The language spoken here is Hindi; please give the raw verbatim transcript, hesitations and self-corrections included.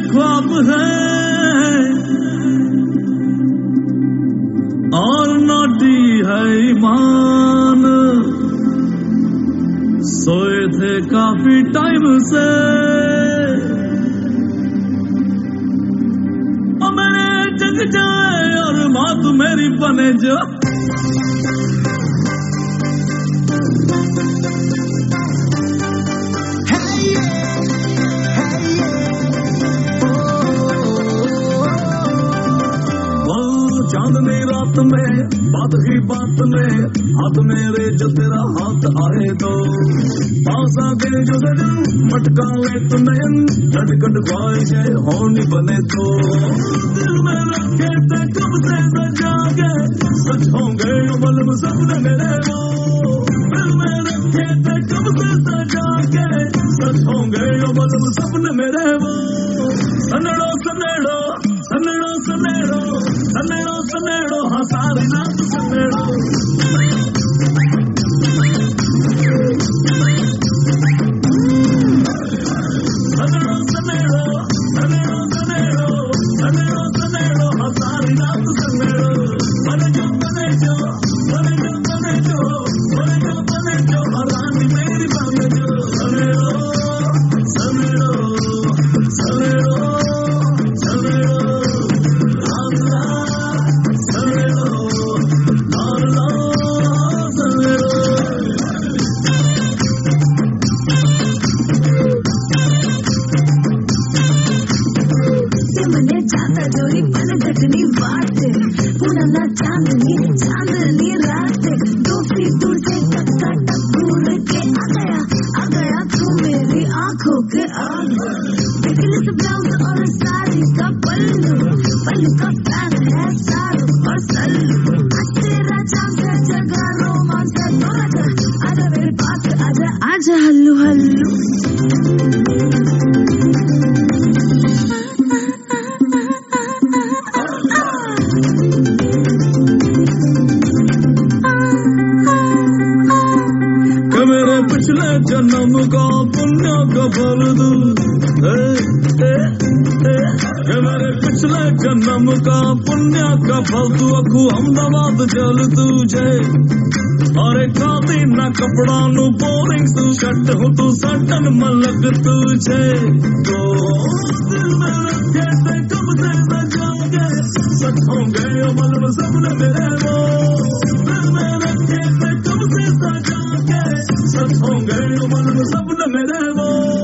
ख्वाब है और नोटी है ईमान। सोए थे काफी टाइम से और मेरे जग जाए और माँ तू मेरी बने जो। चांदनी रात में बात ही बात में हाथ मेरे जो तेरा हाथ आए तो पास आगे जो सजन मटका ले तो नयन झटकट ख्वाहिशे होनी बने तो दिल में रखे थे कब से सजा के सच होंगे बल्ब सपने मेरे वो। दिल में रखे थे कब से सजा के सच होंगे बल्ब सपने मेरे वो। सनेड़ो सनेड़ो सनेड़ो सनेड़ो सनेड़ो सनेड़ो हाँ सारी रात सनेड़ो। सनेड़ो सनेड़ो सनेड़ो सनेड़ो सनेड़ो सनेड़ो हाँ सारी रात सनेड़ो। बने जो बने जो बने जो बने जो बने जो बने जो हाँ रानी मेरी बने जो। सनेड़ो सनेड़ो सनेड़ो सनेड़ो जोरी पल घटनी बात पुराना चांदनी चांदनी रात दो फीट दूर से टक्का टक्कर के आ गया आ गया तू मेरी आंखों के आगे। बिगल से ब्लाउज और साड़ी का पल्लू पल्लू का पैर है सारू और सल्लू। आज तेरा चांद है जगह रोमांस है तो आजा आजा मेरे पास आजा आजा हल्लू हल्लू। पिछले जन्म का पुण्य का फल दू मेरे पिछले जन्म का पुण्य का फल तू अखू अहमदाबाद जल तुझे और खाती ना कपड़ा नु बोरिंग तू शट हो तू सटन मलक तुझे। तो दिल में रखे थे कब से सजाओगे सच होंगे मतलब सपने मेरे वो। दिल में रखे थे कब से सजाओगे सच होंगे मतलब सपने मेरे वो।